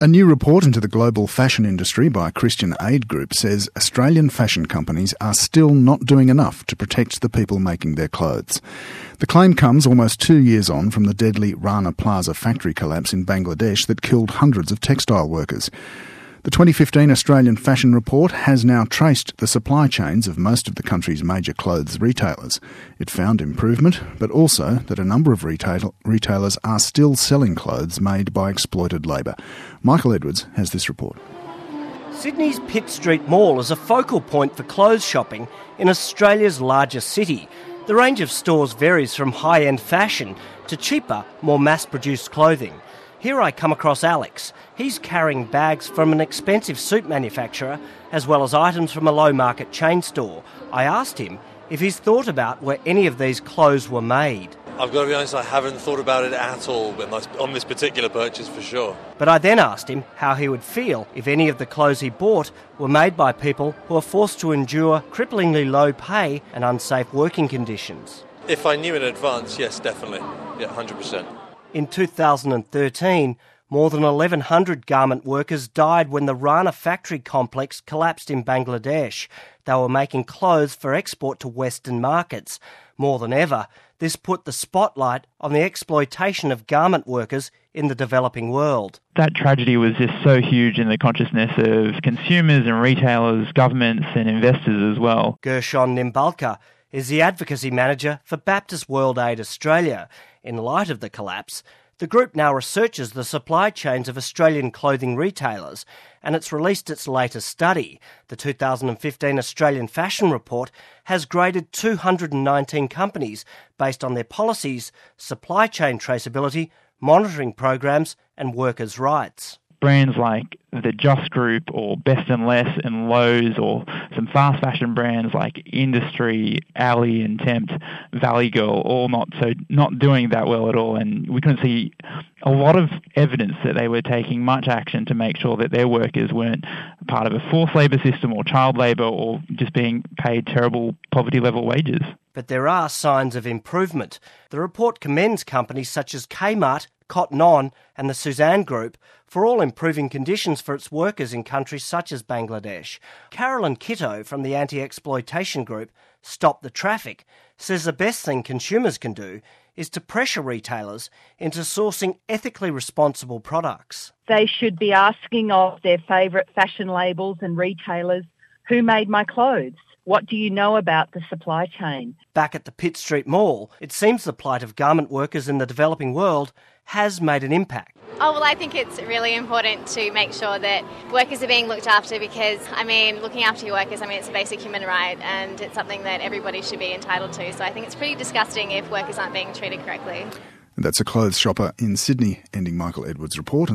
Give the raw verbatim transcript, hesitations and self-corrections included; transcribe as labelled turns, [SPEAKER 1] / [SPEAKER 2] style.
[SPEAKER 1] A new report into the global fashion industry by Christian Aid Group says Australian fashion companies are still not doing enough to protect the people making their clothes. The claim comes almost two years on from the deadly Rana Plaza factory collapse in Bangladesh that killed hundreds of textile workers. The twenty fifteen Australian Fashion Report has now traced the supply chains of most of the country's major clothes retailers. It found improvement, but also that a number of retail- retailers are still selling clothes made by exploited labour. Michael Edwards has this report.
[SPEAKER 2] Sydney's Pitt Street Mall is a focal point for clothes shopping in Australia's largest city. The range of stores varies from high-end fashion to cheaper, more mass-produced clothing. Here I come across Alex. He's carrying bags from an expensive suit manufacturer as well as items from a low-market chain store. I asked him if he's thought about where any of these clothes were made.
[SPEAKER 3] I've got to be honest, I haven't thought about it at all on this particular purchase for sure.
[SPEAKER 2] But I then asked him how he would feel if any of the clothes he bought were made by people who are forced to endure cripplingly low pay and unsafe working conditions.
[SPEAKER 3] If I knew in advance, yes, definitely. Yeah, one hundred percent.
[SPEAKER 2] In two thousand thirteen, more than eleven hundred garment workers died when the Rana factory complex collapsed in Bangladesh. They were making clothes for export to Western markets. More than ever, this put the spotlight on the exploitation of garment workers in the developing world.
[SPEAKER 4] That tragedy was just so huge in the consciousness of consumers and retailers, governments and investors as well.
[SPEAKER 2] Gershon Nimbalka is the advocacy manager for Baptist World Aid Australia. In light of the collapse, the group now researches the supply chains of Australian clothing retailers, and it's released its latest study. The two thousand fifteen Australian Fashion Report has graded two hundred nineteen companies based on their policies, supply chain traceability, monitoring programs and workers' rights.
[SPEAKER 4] Brands like the Just Group or Best and Less and Lowe's, or some fast fashion brands like Industry, Ali and Tempt, Valley Girl, all not so not doing that well at all. And we couldn't see a lot of evidence that they were taking much action to make sure that their workers weren't part of a forced labour system or child labour or just being paid terrible poverty level wages.
[SPEAKER 2] But there are signs of improvement. The report commends companies such as Kmart, Cotton On and the Suzanne Group for all improving conditions for its workers in countries such as Bangladesh. Carolyn Kitto from the anti-exploitation group Stop the Traffic says the best thing consumers can do is to pressure retailers into sourcing ethically responsible products.
[SPEAKER 5] They should be asking of their favourite fashion labels and retailers, who made my clothes? What do you know about the supply chain?
[SPEAKER 2] Back at the Pitt Street Mall, it seems the plight of garment workers in the developing world has made an impact.
[SPEAKER 6] Oh, well, I think it's really important to make sure that workers are being looked after because, I mean, looking after your workers, I mean, it's a basic human right and it's something that everybody should be entitled to. So I think it's pretty disgusting if workers aren't being treated correctly.
[SPEAKER 1] That's a clothes shopper in Sydney, ending Michael Edwards' report.